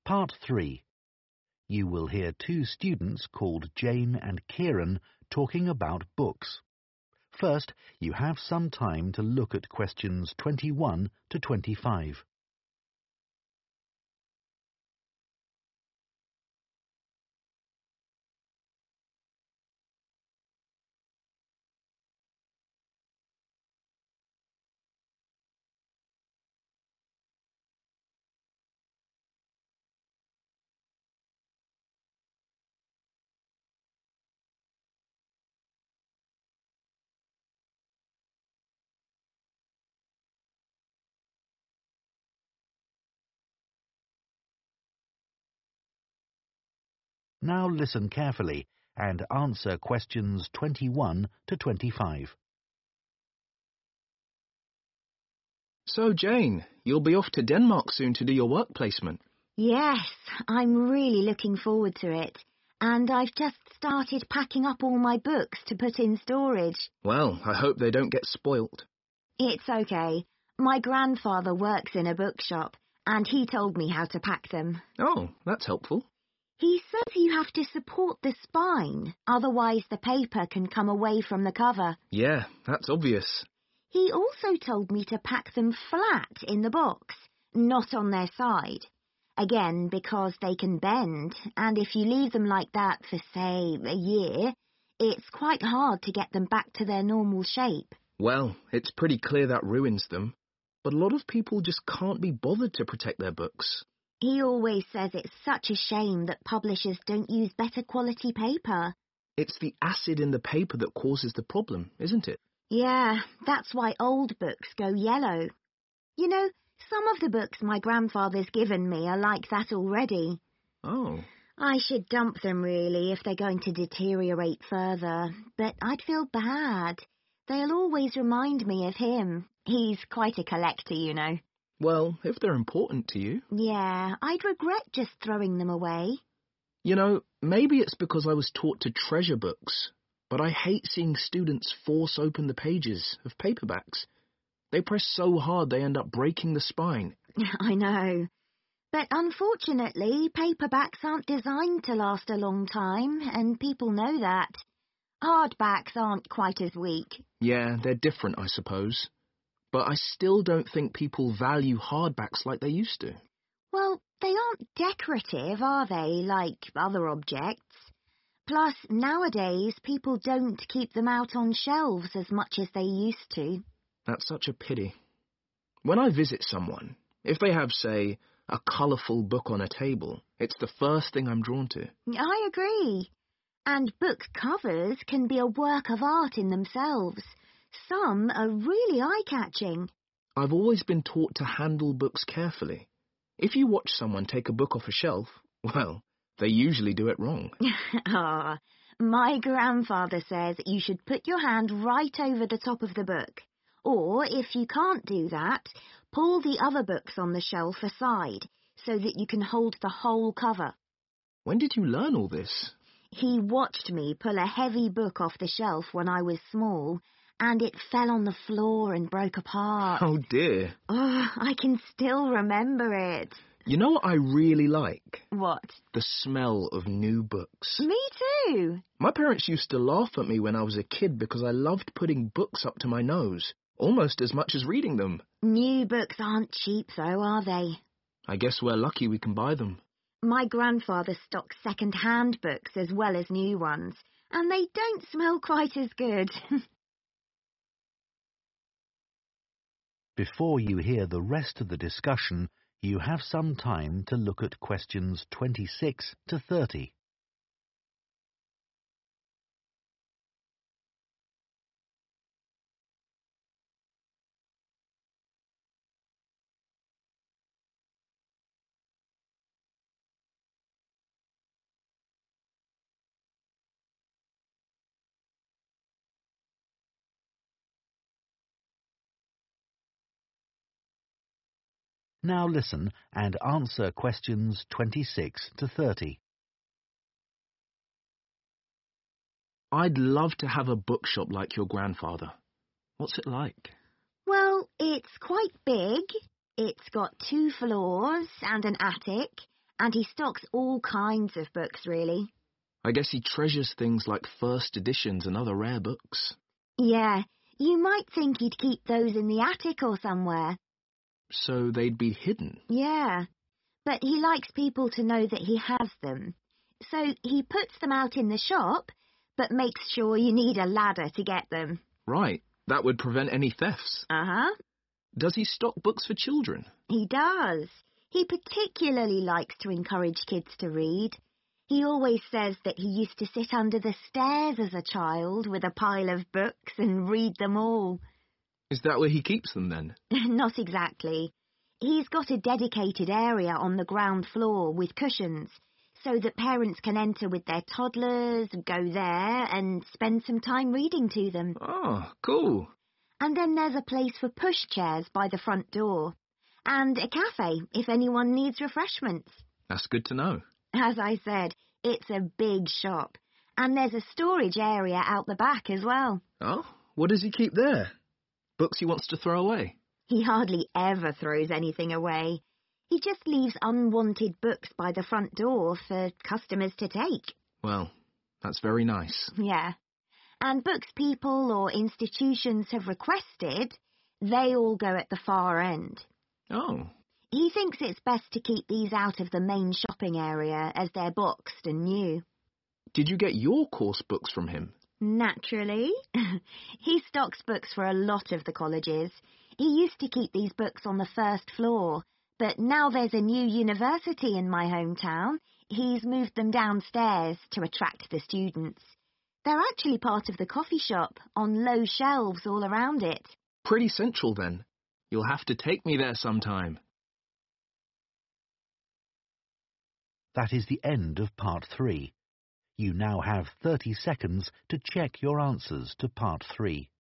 Part 3. You will hear two students called Jane and Kieran talking about books. First, you have some time to look at questions 21 to 25. Now listen carefully and answer questions 21 to 25. So, Jane, you'll be off to Denmark soon to do your work placement. Yes, I'm really looking forward to it. And I've just started packing up all my books to put in storage. Well, I hope they don't get spoilt. It's okay. My grandfather works in a bookshop, and he told me how to pack them. Oh, that's helpful. He says you have to support the spine, otherwise the paper can come away from the cover. Yeah, that's obvious. He also told me to pack them flat in the box, not on their side. Again, because they can bend, and if you leave them like that for, say, a year, it's quite hard to get them back to their normal shape. Well, it's pretty clear that ruins them. But a lot of people just can't be bothered to protect their books. He always says it's such a shame that publishers don't use better quality paper. It's the acid in the paper that causes the problem, isn't it? Yeah, that's why old books go yellow. You know, some of the books my grandfather's given me are like that already. Oh. I should dump them, really, if they're going to deteriorate further, but I'd feel bad. They'll always remind me of him. He's quite a collector, you know. Well, if they're important to you. Yeah, I'd regret just throwing them away. You know, maybe it's because I was taught to treasure books, but I hate seeing students force open the pages of paperbacks. They press so hard they end up breaking the spine. I know. But unfortunately, paperbacks aren't designed to last a long time, and people know that. Hardbacks aren't quite as weak. Yeah, they're different, I suppose. But I still don't think people value hardbacks like they used to. Well, they aren't decorative, are they, like other objects? Plus, nowadays, people don't keep them out on shelves as much as they used to. That's such a pity. When I visit someone, if they have, say, a colourful book on a table, it's the first thing I'm drawn to. I agree. And book covers can be a work of art in themselves. Some are really eye-catching. I've always been taught to handle books carefully. If you watch someone take a book off a shelf, well, they usually do it wrong. My grandfather says you should put your hand right over the top of the book. Or, if you can't do that, pull the other books on the shelf aside so that you can hold the whole cover. When did you learn all this? He watched me pull a heavy book off the shelf when I was small, and it fell on the floor and broke apart. Oh dear. Oh, I can still remember it. You know what I really like? What? The smell of new books. Me too. My parents used to laugh at me when I was a kid because I loved putting books up to my nose, almost as much as reading them. New books aren't cheap though, are they? I guess we're lucky we can buy them. My grandfather stocks second-hand books as well as new ones, and they don't smell quite as good. Before you hear the rest of the discussion, you have some time to look at questions 26 to 30. Now listen and answer questions 26 to 30. I'd love to have a bookshop like your grandfather. What's it like? Well, it's quite big. It's got 2 floors and an attic, and he stocks all kinds of books, really. I guess he treasures things like first editions and other rare books. Yeah, you might think he'd keep those in the attic or somewhere. So they'd be hidden? Yeah, but he likes people to know that he has them. So he puts them out in the shop, but makes sure you need a ladder to get them. Right, that would prevent any thefts. Uh-huh. Does he stock books for children? He does. He particularly likes to encourage kids to read. He always says that he used to sit under the stairs as a child with a pile of books and read them all. Is that where he keeps them then? Not exactly. He's got a dedicated area on the ground floor with cushions, so that parents can enter with their toddlers, go there and spend some time reading to them. Oh, cool. And then there's a place for pushchairs by the front door, and a cafe if anyone needs refreshments. That's good to know. As I said, it's a big shop, and there's a storage area out the back as well. Oh, what does he keep there? Books he wants to throw away? He hardly ever throws anything away. He just leaves unwanted books by the front door for customers to take. Well, that's very nice. Yeah. And books people or institutions have requested, they all go at the far end. Oh. He thinks it's best to keep these out of the main shopping area as they're boxed and new. Did you get your course books from him? Naturally. He stocks books for a lot of the colleges. He used to keep these books on the first floor, but now there's a new university in my hometown. He's moved them downstairs to attract the students. They're actually part of the coffee shop, on low shelves all around it. Pretty central then. You'll have to take me there sometime. That is the end of part 3. You now have 30 seconds to check your answers to part 3.